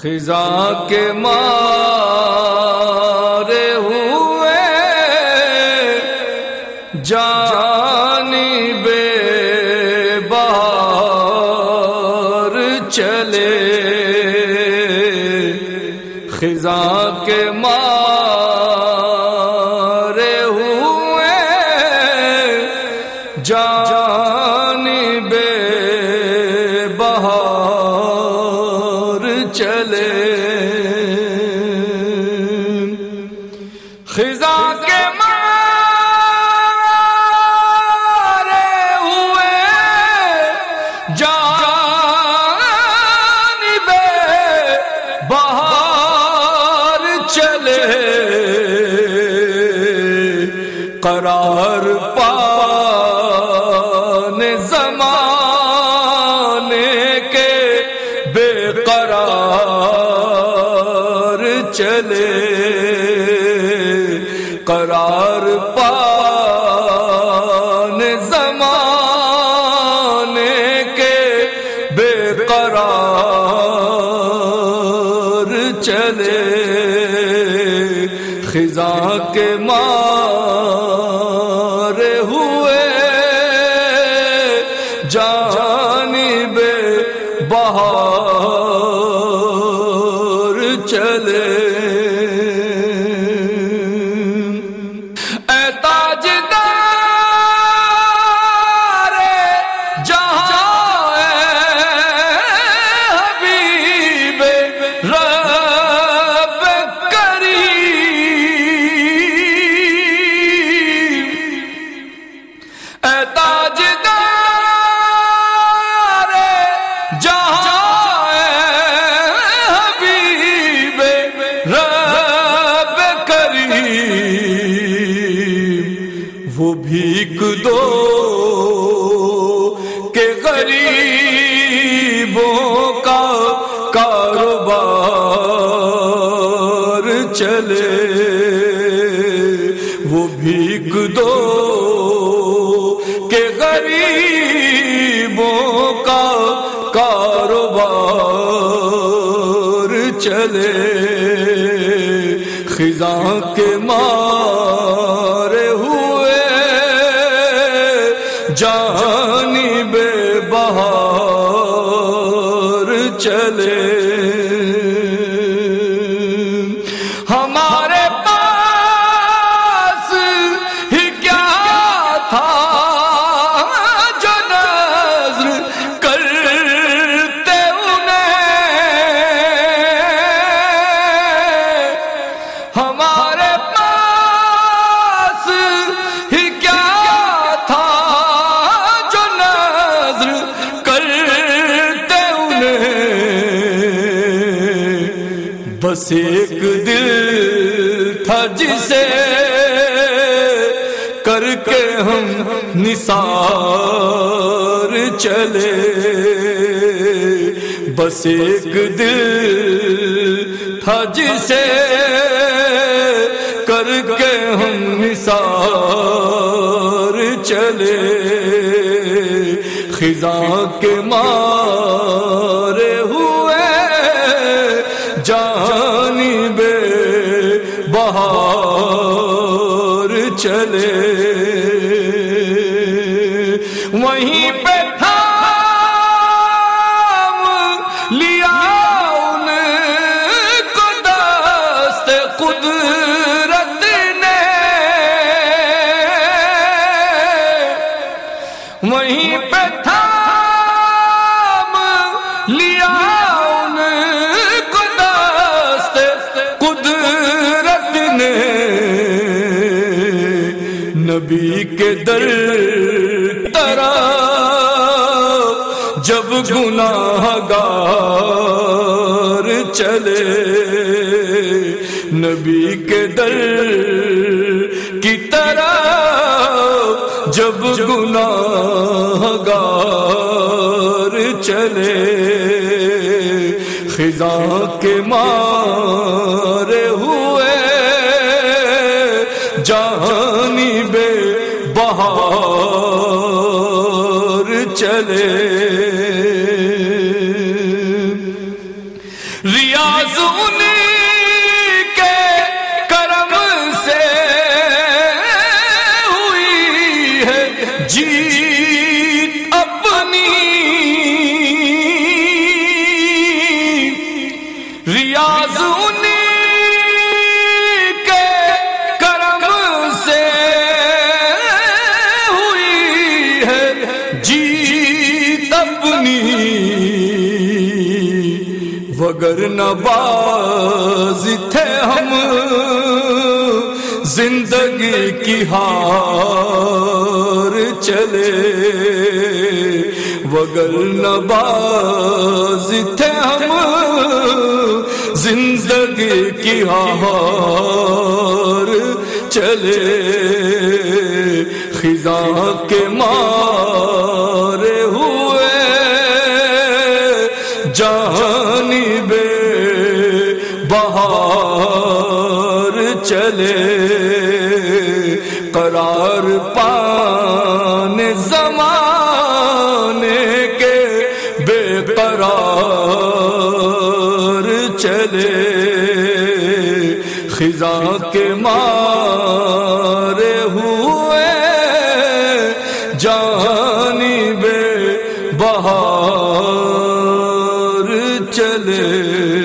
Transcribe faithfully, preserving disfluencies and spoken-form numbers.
خزاں کے مارے ہوئے جانب بہار چلے، خزاں کے مارے ہوئے جانب بہار چلے، خزاں کے مارے ہوئے جانب بہار چلے، قرار پانے زمانے کے بے قرار چلے، قرار پانے زمانے کے بے قرار چلے، خزاں کے مارے ہوئے جانب بہار چلے، اے تاجدار جہاں اے حبیب رب کریم، اے تاجدار جہاں اے حبیب رب کریم، وہ بھیک دو کہ غریبوں کا کاروبار چلے، وہ بھیک دو کہ غریبوں کا کاروبار چلے، خزاں کے مارے ہوئے جانب بہار چلے، ہمارے پاس ہی کیا تھا جو نظر کرتے انہیں، ہمارے پاس ہی کیا تھا جو نظر کرتے انہیں، بس ایک دل تھا جسے کر کے ہم نثار چلے، بس ایک دل تھا جسے کر کے ہم نثار چلے، خزاں کے مارے ہوئے جانب بہار چلے، وہیں پہ تھام لیا ان کو دست قدرت نے، وہیں پہ تھام لیا ان کو دست قدرت نے، نبی کے در طرف جب گناہگار چلے، نبی کے در کی طرف جب گناہگار چلے، خزاں کے مارے ہوئے جانب بہار چلے، ریا ریاض انہیں کے کرم سے ہوئی ہے جیت اپنی، ریاض انہیں کے کرم سے ہوئی ہے جیت اپنی، وگر نہ باز تھے ہم زندگی کی ہار چلے، وگر نہ باز تھے ہم زندگی کی ہار چلے، خزاں کے مارے ہوئے جانب بہار چلے، قرار پانے زمانے کے بے قرار چلے، خزاں کے مارے ہوئے جانب بہار چلے۔